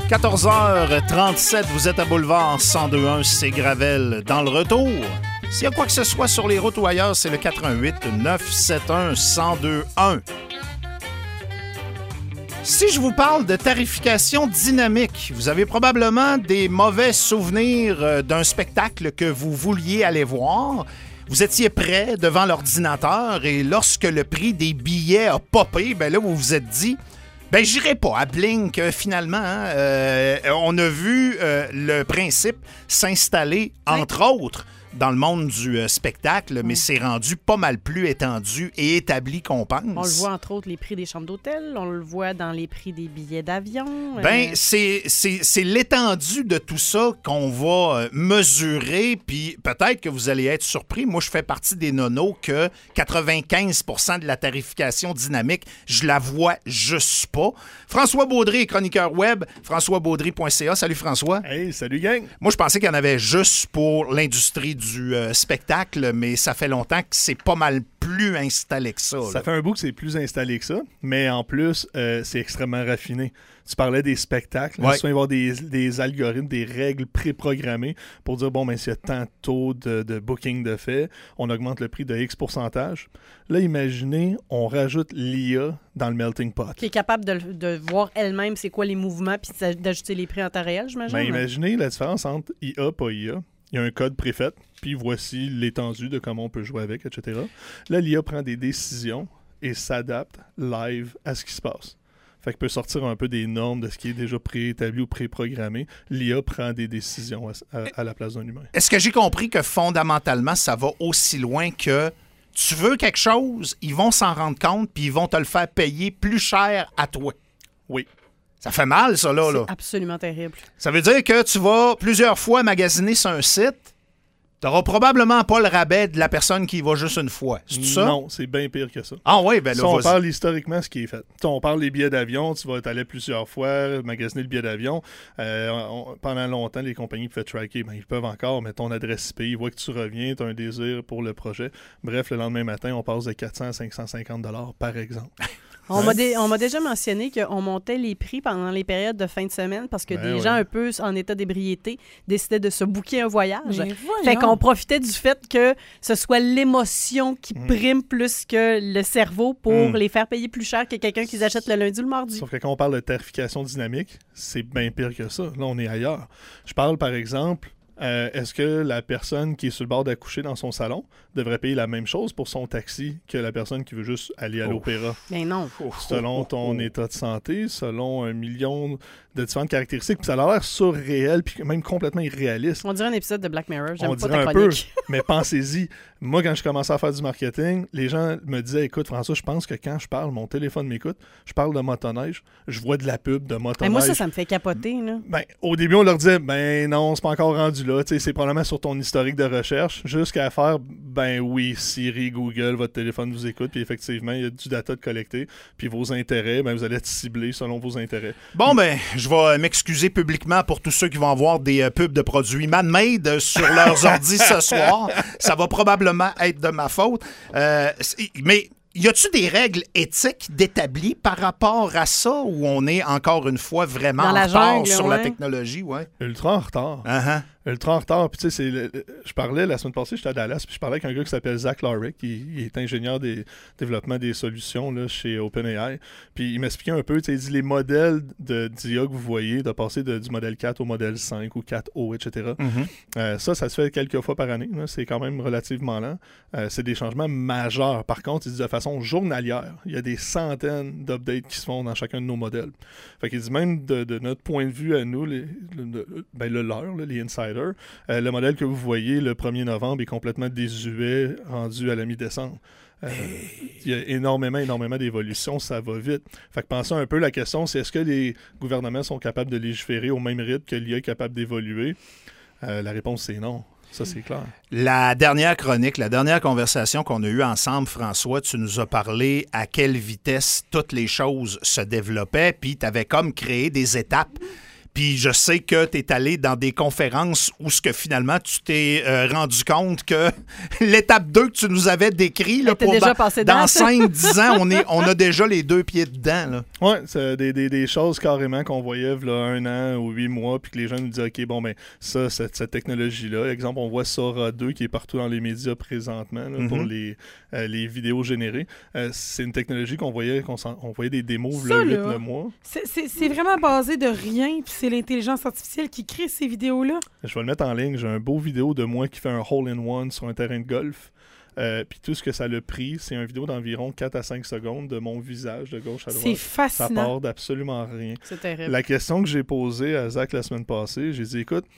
14h37, vous êtes à Boulevard 1021, c'est Gravel. Dans le retour, s'il y a quoi que ce soit sur les routes ou ailleurs, c'est le 418-971-1021. Si je vous parle de tarification dynamique, vous avez probablement des mauvais souvenirs d'un spectacle que vous vouliez aller voir. Vous étiez prêt devant l'ordinateur et lorsque le prix des billets a popé, ben là, vous vous êtes dit... Ben, j'irai pas à Blink, finalement. On a vu le principe s'installer, entre autres, dans le monde du spectacle, mais c'est rendu pas mal plus étendu et établi qu'on pense. On le voit, entre autres, les prix des chambres d'hôtel. On le voit dans les prix des billets d'avion. Ben, c'est l'étendue de tout ça qu'on va mesurer, puis peut-être que vous allez être surpris. Moi, je fais partie des nonos que 95% de la tarification dynamique, je la vois juste pas. François Baudry est chroniqueur web, françoisbaudry.ca. Salut François. Hey, salut gang. Moi, je pensais qu'il y en avait juste pour l'industrie du spectacle, mais ça fait longtemps que c'est pas mal plus installé que ça. Ça fait un bout que c'est plus installé que ça, mais en plus, c'est extrêmement raffiné. Tu parlais des spectacles. Ouais. Souvent, il va y avoir des algorithmes, des règles préprogrammées pour dire, bon, ben, s'il y a tant de taux de booking de fait, on augmente le prix de X pourcentage. Là, imaginez, on rajoute l'IA dans le melting pot. Qui est capable de voir elle-même c'est quoi les mouvements puis d'ajuster les prix en temps réel, j'imagine. Ben, imaginez la différence entre IA, pas IA. Il y a un code préfet, puis voici l'étendue de comment on peut jouer avec, etc. Là, l'IA prend des décisions et s'adapte live à ce qui se passe. Fait qu'il peut sortir un peu des normes de ce qui est déjà préétabli ou préprogrammé. L'IA prend des décisions à la place d'un humain. Est-ce que j'ai compris que fondamentalement, ça va aussi loin que tu veux quelque chose, ils vont s'en rendre compte, puis ils vont te le faire payer plus cher à toi? Oui. Ça fait mal, ça, là. C'est absolument terrible. Ça veut dire que tu vas plusieurs fois magasiner sur un site, tu n'auras probablement pas le rabais de la personne qui y va juste une fois. C'est ça? Non, c'est bien pire que ça. Ah oui, ben là, Si on parle historiquement ce qui est fait. On parle des billets d'avion, tu vas aller plusieurs fois magasiner le billet d'avion. Pendant longtemps, les compagnies pouvaient tracker. Ben, ils peuvent encore, mais ton adresse IP, ils voient que tu reviens, tu as un désir pour le projet. Bref, le lendemain matin, on passe de 400 à 550 $ par exemple. On m'a déjà mentionné qu'on montait les prix pendant les périodes de fin de semaine parce que des gens un peu en état d'ébriété décidaient de se booker un voyage. Fait qu'on profitait du fait que ce soit l'émotion qui prime plus que le cerveau pour les faire payer plus cher que quelqu'un qui achète le lundi ou le mardi. Sauf que quand on parle de tarification dynamique, c'est bien pire que ça. Là, on est ailleurs. Je parle, par exemple... est-ce que la personne qui est sur le bord d'accoucher dans son salon devrait payer la même chose pour son taxi que la personne qui veut juste aller à l'opéra? Ben non. Selon ton état de santé, selon 1 million de différentes caractéristiques. Puis ça a l'air surréel, puis même complètement irréaliste. On dirait un épisode de Black Mirror. J'aime pas ta ta peu, chronique. mais pensez-y. Moi, quand je commençais à faire du marketing, les gens me disaient, écoute, François, je pense que quand je parle, mon téléphone m'écoute, je parle de motoneige, je vois de la pub de motoneige. Mais moi, ça me fait capoter. Là. Ben, au début, on leur disait, ben non, c'est pas encore rendu là. C'est probablement sur ton historique de recherche. Jusqu'à faire, ben oui, Siri, Google, votre téléphone vous écoute, puis effectivement, il y a du data de collecter, puis vos intérêts, ben vous allez être ciblés selon vos intérêts. Bon, ben, je vais m'excuser publiquement pour tous ceux qui vont avoir des pubs de produits man-made sur leurs ordis ce soir. Ça va probablement être de ma faute. Mais y a-tu des règles éthiques d'établi par rapport à ça ou on est encore une fois vraiment en retard sur la technologie? Ouais. Ultra en retard. Uh-huh. Ultra en retard. Puis tu sais, je parlais la semaine passée, j'étais à Dallas, puis je parlais avec un gars qui s'appelle Zach Lorick, qui est ingénieur des développement des solutions là, chez OpenAI. Puis il m'expliquait un peu, tu sais, il dit les modèles d'IA que vous voyez, de passer du modèle 4 au modèle 5 ou 4O, etc. Ça se fait quelques fois par année. Là, c'est quand même relativement lent. C'est des changements majeurs. Par contre, il dit de façon journalière, il y a des centaines d'updates qui se font dans chacun de nos modèles. Fait qu'il dit même de notre point de vue à nous, le leur, les insiders, le modèle que vous voyez le 1er novembre est complètement désuet, rendu à la mi-décembre. Il y a énormément d'évolutions, ça va vite. Fait que pensez un peu, la question, c'est est-ce que les gouvernements sont capables de légiférer au même rythme que l'IA est capable d'évoluer? La réponse, c'est non. Ça, c'est clair. La dernière chronique, la dernière conversation qu'on a eue ensemble, François, tu nous as parlé à quelle vitesse toutes les choses se développaient, puis tu avais comme créé des étapes. Puis je sais que tu es allé dans des conférences où ce que finalement tu t'es rendu compte que l'étape 2 que tu nous avais décrit, là, pour déjà passé dans 5-10 ans, on a déjà les 2 pieds dedans. Oui, c'est des choses carrément qu'on voyait là, 1 an ou 8 mois, puis que les gens nous disaient, OK, bon, ben ça, cette technologie-là, exemple, on voit Sora 2 qui est partout dans les médias présentement là, pour les vidéos générées. C'est une technologie qu'on voyait des démos là, 8-9 mois. C'est vraiment basé de rien, puis c'est l'intelligence artificielle qui crée ces vidéos-là. Je vais le mettre en ligne. J'ai un beau vidéo de moi qui fait un hole-in-one sur un terrain de golf. Puis tout ce que ça l'a pris, c'est une vidéo d'environ 4 à 5 secondes de mon visage de gauche à droite. C'est fascinant. Ça part d'absolument rien. C'est terrible. La question que j'ai posée à Zach la semaine passée, j'ai dit, écoute,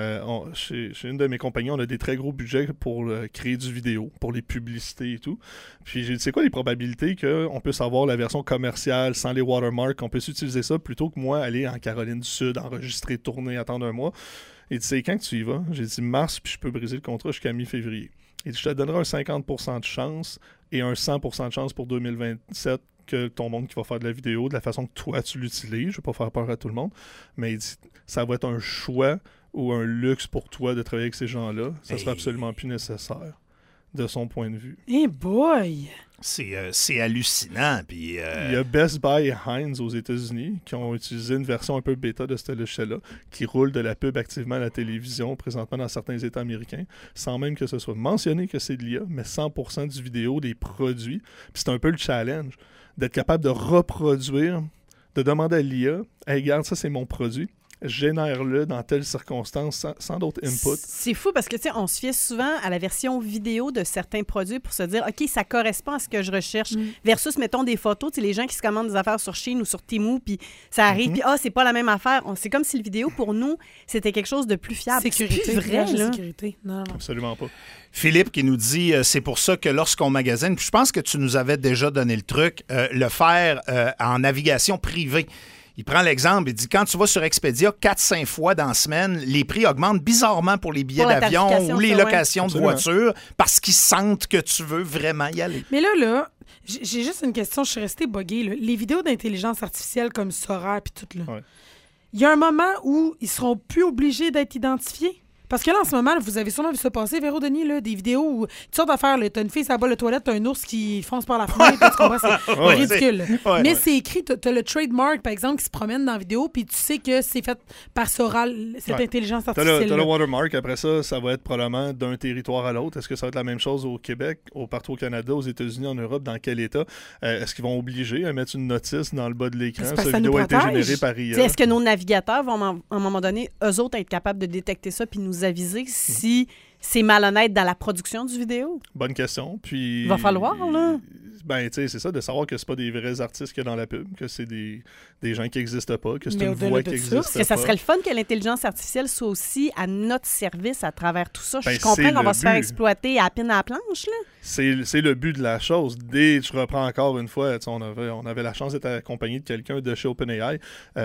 chez une de mes compagnies, on a des très gros budgets pour créer du vidéo, pour les publicités et tout. Puis j'ai dit, c'est quoi les probabilités qu'on puisse avoir la version commerciale sans les watermarks, qu'on puisse utiliser ça plutôt que moi aller en Caroline du Sud, enregistrer, tourner, attendre un mois. Il dit, c'est quand que tu y vas? J'ai dit mars, puis je peux briser le contrat jusqu'à mi-février. Il dit, je te donnerai un 50% de chance et un 100% de chance pour 2027 que ton monde qui va faire de la vidéo, de la façon que toi tu l'utilises. Je ne vais pas faire peur à tout le monde, mais il dit, ça va être un choix ou un luxe pour toi de travailler avec ces gens-là. Ça sera absolument plus nécessaire de son point de vue. Eh boy! C'est hallucinant. Puis, Il y a Best Buy et Heinz aux États-Unis qui ont utilisé une version un peu bêta de ce logiciel-là qui roule de la pub activement à la télévision présentement dans certains États américains, sans même que ce soit mentionné que c'est de l'IA, mais 100% du vidéo, des produits. Puis c'est un peu le challenge d'être capable de reproduire, de demander à l'IA « Hey, regarde, ça c'est mon produit. » Génère-le dans telle circonstance sans d'autres inputs. C'est fou parce que, tu sais, on se fie souvent à la version vidéo de certains produits pour se dire, OK, ça correspond à ce que je recherche. Versus, mettons, des photos, tu sais, les gens qui se commandent des affaires sur Shein ou sur Temu, puis ça arrive, puis c'est pas la même affaire. C'est comme si le vidéo, pour nous, c'était quelque chose de plus fiable. Sécurité. C'est plus vrai, là. Sécurité. Non. Absolument pas. Philippe qui nous dit, c'est pour ça que lorsqu'on magasine, puis je pense que tu nous avais déjà donné le truc, le faire en navigation privée. Il prend l'exemple, il dit, quand tu vas sur Expedia 4-5 fois dans la semaine, les prix augmentent bizarrement pour les billets d'avion ou les locations de voitures parce qu'ils sentent que tu veux vraiment y aller. Mais là, j'ai juste une question, je suis restée buggée. Là. Les vidéos d'intelligence artificielle comme Sora et tout, là, il y a un moment où ils seront plus obligés d'être identifiés? Parce que là, en ce moment, vous avez sûrement vu ça passer, Véro Denis, là, des vidéos où toutes sortes d'affaires. T'as une fille, ça bat la toilette, t'as un ours qui fonce par la fenêtre, tu comprends, c'est ridicule. Mais c'est écrit, t'as le trademark, par exemple, qui se promène dans la vidéo, puis tu sais que c'est fait par Sora, cette intelligence artificielle. T'as le watermark, après ça va être probablement d'un territoire à l'autre. Est-ce que ça va être la même chose au Québec, partout au Canada, aux États-Unis, en Europe, dans quel État? Est-ce qu'ils vont obliger à mettre une notice dans le bas de l'écran? Cette vidéo a été générée par IA. Est-ce que nos navigateurs vont, à un moment donné, eux autres, être capables de détecter ça puis nous aviser si c'est malhonnête dans la production du vidéo? Bonne question. Puis il va falloir, là. Ben, tu sais, c'est ça, de savoir que c'est pas des vrais artistes qu'il y a dans la pub, que c'est des gens qui n'existent pas, que c'est une voix qui n'existe pas. Est-ce que ça serait le fun que l'intelligence artificielle soit aussi à notre service à travers tout ça? Je comprends qu'on va se faire exploiter à la pine à la planche, là. C'est le but de la chose. Je reprends encore une fois, on avait la chance d'être accompagné de quelqu'un de chez OpenAI,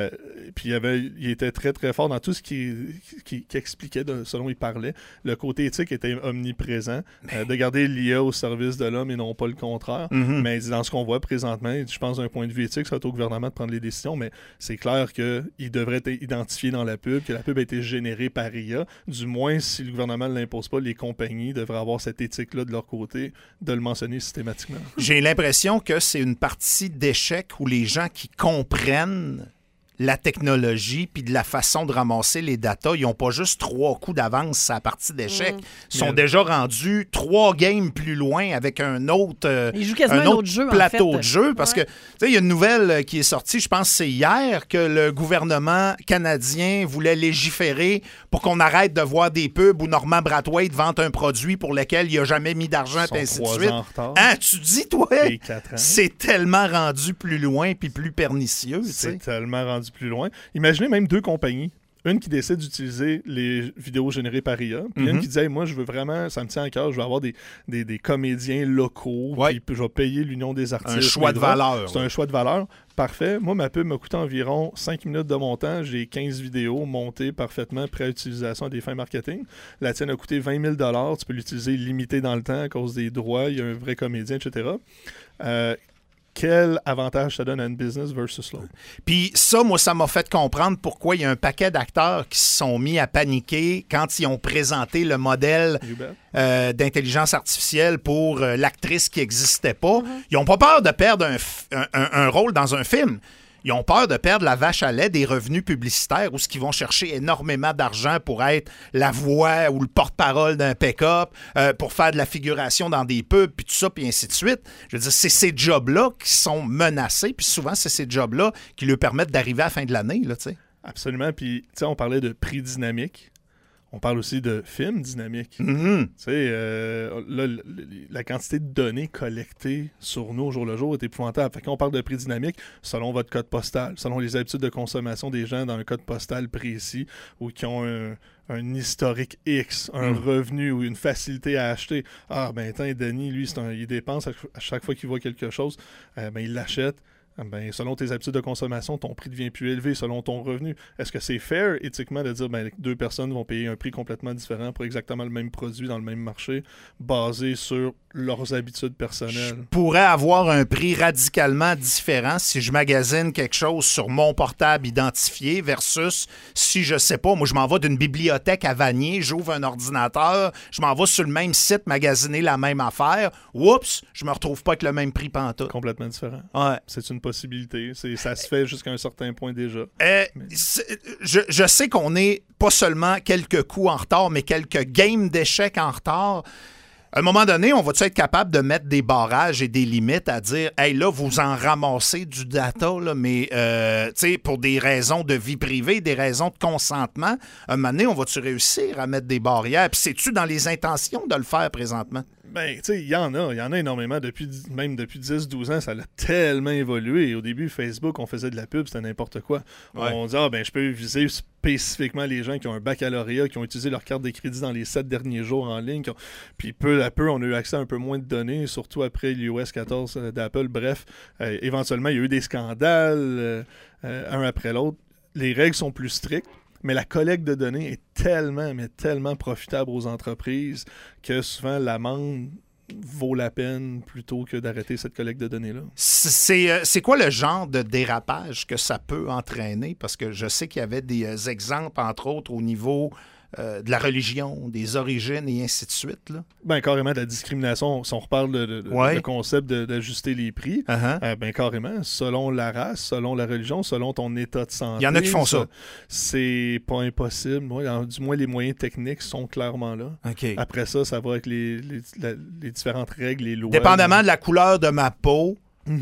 puis il était très, très fort dans tout ce qui expliquait, selon il parlait. Le côté éthique était omniprésent, de garder l'IA au service de l'homme et non pas le contraire. Mais dans ce qu'on voit présentement, je pense d'un point de vue éthique, ça va être au gouvernement de prendre les décisions, mais c'est clair qu'il devrait être identifié dans la pub, que la pub a été générée par IA. Du moins, si le gouvernement ne l'impose pas, les compagnies devraient avoir cette éthique-là de leur côté, de le mentionner systématiquement. J'ai l'impression que c'est une partie d'échec où les gens qui comprennent la technologie puis de la façon de ramasser les datas, ils n'ont pas juste 3 coups d'avance à la partie d'échec. Ils sont déjà rendus 3 games plus loin avec un autre, ils jouent quasiment un autre jeu, plateau en fait. de jeu. Parce que, tu sais, il y a une nouvelle qui est sortie, je pense que c'est hier, que le gouvernement canadien voulait légiférer pour qu'on arrête de voir des pubs où Norman Brathwaite vante un produit pour lequel il n'a jamais mis d'argent, et ainsi de suite. Hein, tu dis, toi, c'est tellement rendu plus loin puis plus pernicieux. C'est tellement rendu plus loin. Imaginez même 2 compagnies. Une qui décide d'utiliser les vidéos générées par IA, puis une qui dit hey, moi, je veux vraiment, ça me tient à cœur, je veux avoir des comédiens locaux, puis je vais payer l'Union des artistes. Un choix de valeur. C'est un choix de valeur. Parfait. Moi, ma pub m'a coûté environ 5 minutes de mon temps. J'ai 15 vidéos montées parfaitement, prêtes à utilisation à des fins marketing. La tienne a coûté 20 000 $. Tu peux l'utiliser limité dans le temps à cause des droits. Il y a un vrai comédien, etc. quel avantage ça donne à une business versus l'autre. Puis ça, moi, ça m'a fait comprendre pourquoi il y a un paquet d'acteurs qui se sont mis à paniquer quand ils ont présenté le modèle d'intelligence artificielle pour l'actrice qui n'existait pas. Ils n'ont pas peur de perdre un rôle dans un film. Ils ont peur de perdre la vache à lait des revenus publicitaires où ce qu'ils vont chercher énormément d'argent pour être la voix ou le porte-parole d'un pick-up, pour faire de la figuration dans des pubs, puis tout ça, puis ainsi de suite. Je veux dire, c'est ces jobs-là qui sont menacés, puis souvent, c'est ces jobs-là qui leur permettent d'arriver à la fin de l'année, là, tu sais. Absolument. Puis, tu sais, on parlait de prix dynamique. On parle aussi de films dynamiques. Mm-hmm. Tu sais, là, la quantité de données collectées sur nous au jour le jour est épouvantable. Fait qu'on parle de prix dynamique selon votre code postal, selon les habitudes de consommation des gens dans un code postal précis ou qui ont un historique X, un revenu ou une facilité à acheter. Ah, ben, attends, Denis, lui, il dépense à chaque fois qu'il voit quelque chose, ben, il l'achète. Ben, selon tes habitudes de consommation, ton prix devient plus élevé selon ton revenu. Est-ce que c'est fair, éthiquement, de dire ben, deux personnes vont payer un prix complètement différent pour exactement le même produit dans le même marché, basé sur leurs habitudes personnelles? Je pourrais avoir un prix radicalement différent si je magasine quelque chose sur mon portable identifié versus si, je sais pas, moi, je m'en vais d'une bibliothèque à Vanier, j'ouvre un ordinateur, je m'en vais sur le même site magasiner la même affaire. Oups, je me retrouve pas avec le même prix pantoute. Complètement différent. Ouais. C'est une possibilité. Ça se fait jusqu'à un certain point déjà. Je sais qu'on est pas seulement quelques coups en retard, mais quelques games d'échecs en retard. À un moment donné, on va-tu être capable de mettre des barrages et des limites à dire « Hey, là, vous en ramassez du data, là, mais tu sais, pour des raisons de vie privée, des raisons de consentement, à un moment donné, on va-tu réussir à mettre des barrières? Puis c'est-tu dans les intentions de le faire présentement? » Ben, tu sais, il y en a énormément. Même depuis 10-12 ans, ça a tellement évolué. Au début, Facebook, on faisait de la pub, c'était n'importe quoi. Ouais. On disait, je peux viser spécifiquement les gens qui ont un baccalauréat, qui ont utilisé leur carte de crédit dans les 7 derniers jours en ligne. Puis peu à peu, on a eu accès à un peu moins de données, surtout après l'iOS 14 d'Apple. Bref, éventuellement, il y a eu des scandales, un après l'autre. Les règles sont plus strictes. Mais la collecte de données est tellement profitable aux entreprises que souvent l'amende vaut la peine plutôt que d'arrêter cette collecte de données-là. C'est quoi le genre de dérapage que ça peut entraîner? Parce que je sais qu'il y avait des exemples, entre autres, au niveau de la religion, des origines et ainsi de suite. Là. Ben, carrément, de la discrimination. Si on reparle le concept d'ajuster les prix, ben, carrément, selon la race, selon la religion, selon ton état de santé. Il y en a qui font ça. C'est pas impossible. Du moins, les moyens techniques sont clairement là. Okay. Après ça, ça va avec les différentes règles, les lois. Dépendamment de la couleur de ma peau,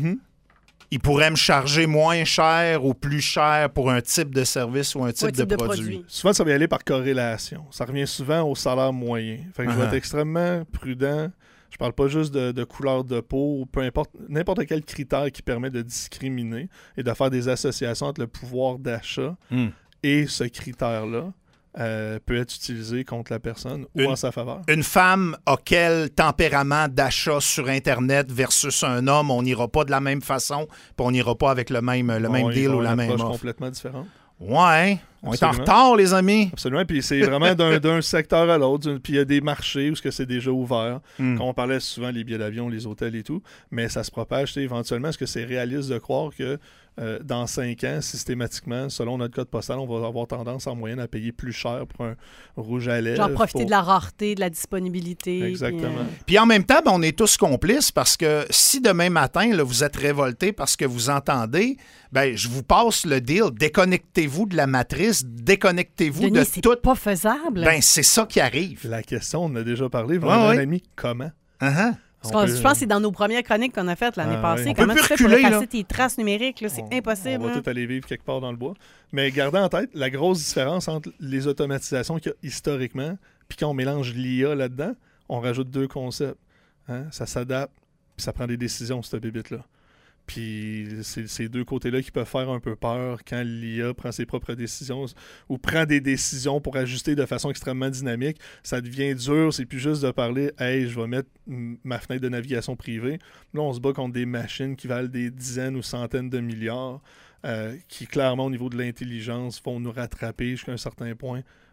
il pourrait me charger moins cher ou plus cher pour un type de service ou un type de produit. Souvent, ça va y aller par corrélation. Ça revient souvent au salaire moyen. Fait que je vais être extrêmement prudent. Je parle pas juste de couleur de peau ou peu importe, n'importe quel critère qui permet de discriminer et de faire des associations entre le pouvoir d'achat et ce critère-là. Peut être utilisé contre la personne ou en sa faveur. Une femme a quel tempérament d'achat sur Internet versus un homme? On n'ira pas de la même façon, puis on n'ira pas avec le même deal ou la même offre. Complètement différente. Ouais, on est en retard, les amis. Absolument, puis c'est vraiment d'un secteur à l'autre. Puis il y a des marchés où c'est déjà ouvert. Quand on parlait souvent des billets d'avion, les hôtels et tout, mais ça se propage éventuellement. Est-ce que c'est réaliste de croire que dans 5 ans, systématiquement, selon notre code postal, on va avoir tendance en moyenne à payer plus cher pour un rouge à lèvres. Genre profiter de la rareté, de la disponibilité. Exactement. Puis en même temps, on est tous complices parce que si demain matin, là, vous êtes révoltés parce que vous entendez, ben je vous passe le deal, déconnectez-vous de la matrice, déconnectez-vous Denis, de c'est tout. Pas faisable. Ben c'est ça qui arrive. La question, on en a déjà parlé, vraiment, ami, comment? Je pense que c'est dans nos premières chroniques qu'on a faites l'année passée. Comment tu fais pour effacer tes traces numériques? Là? C'est impossible. On va tout aller vivre quelque part dans le bois. Mais gardez en tête la grosse différence entre les automatisations qu'il y a historiquement, puis quand on mélange l'IA là-dedans, on rajoute 2 concepts. Ça s'adapte, puis ça prend des décisions, cette bébite-là. Puis c'est ces 2 côtés-là qui peuvent faire un peu peur quand l'IA prend ses propres décisions ou prend des décisions pour ajuster de façon extrêmement dynamique. Ça devient dur, c'est plus juste de parler « Hey, je vais mettre ma fenêtre de navigation privée ». Là, on se bat contre des machines qui valent des dizaines ou centaines de milliards qui, clairement, au niveau de l'intelligence, vont nous rattraper jusqu'à un certain point.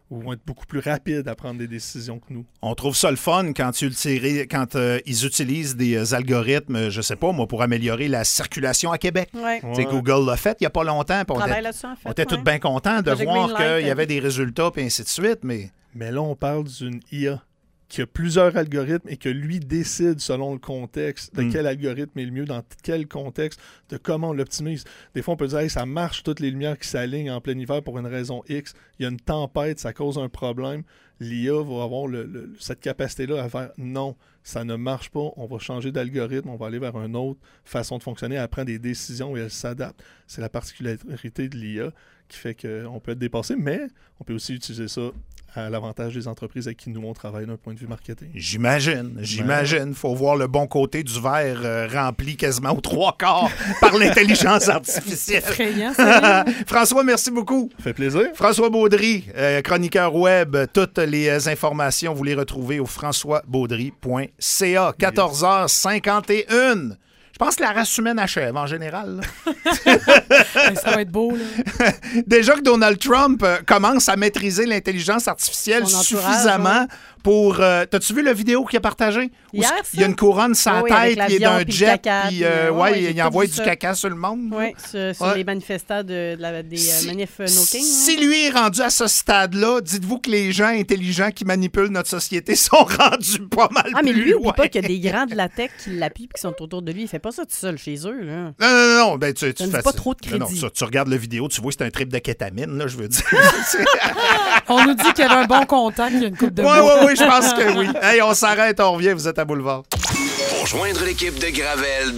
ou vont être beaucoup plus rapides à prendre des décisions que nous. On trouve ça le fun quand ils utilisent des algorithmes, je sais pas, moi, pour améliorer la circulation à Québec. Ouais. Google l'a fait il n'y a pas longtemps. On était tous bien contents de voir qu'il y avait des résultats et ainsi de suite. Mais là, on parle d'une IA qui a plusieurs algorithmes et que lui décide selon le contexte de quel algorithme est le mieux, dans quel contexte, de comment on l'optimise. Des fois, on peut dire hey, ça marche, toutes les lumières qui s'alignent en plein hiver pour une raison X. Il y a une tempête, ça cause un problème. L'IA va avoir cette capacité-là à faire non, ça ne marche pas, on va changer d'algorithme, on va aller vers une autre façon de fonctionner, elle prend des décisions et elle s'adapte. C'est la particularité de l'IA qui fait qu'on peut être dépassé, mais on peut aussi utiliser ça à l'avantage des entreprises avec qui nous on travaille d'un point de vue marketing. J'imagine. Il faut voir le bon côté du verre rempli quasiment aux 3/4 par l'intelligence artificielle. C'est effrayant, ça. François, merci beaucoup. Ça fait plaisir. François Baudry, chroniqueur web. Toutes les informations, vous les retrouvez au françoisbaudry.ca. 14h51. Je pense que la race humaine achève, en général. Ça va être beau, là. Déjà que Donald Trump commence à maîtriser l'intelligence artificielle suffisamment pour... T'as-tu vu la vidéo qu'il a partagée? Hier, il y a une couronne sur la tête, il est d'un jet, puis il envoie du caca sur le monde. Oui, sur les manifestants des manifs No King. Si lui est rendu à ce stade-là, dites-vous que les gens intelligents qui manipulent notre société sont rendus pas mal plus loin. Mais lui, oublie pas qu'il y a des grands de la tech qui l'appuient et qui sont autour de lui. Il fait pas ça tout seul chez eux. Là. Non. Ben, tu fais pas trop de crédit. Non, tu regardes la vidéo, tu vois que c'est un trip de kétamine, là, je veux dire. On nous dit qu'il y avait un bon contact, il y a une coupe de Oui, je pense que oui. Hey, on s'arrête, on revient, vous êtes à Boulevard. Pour joindre l'équipe de Gravel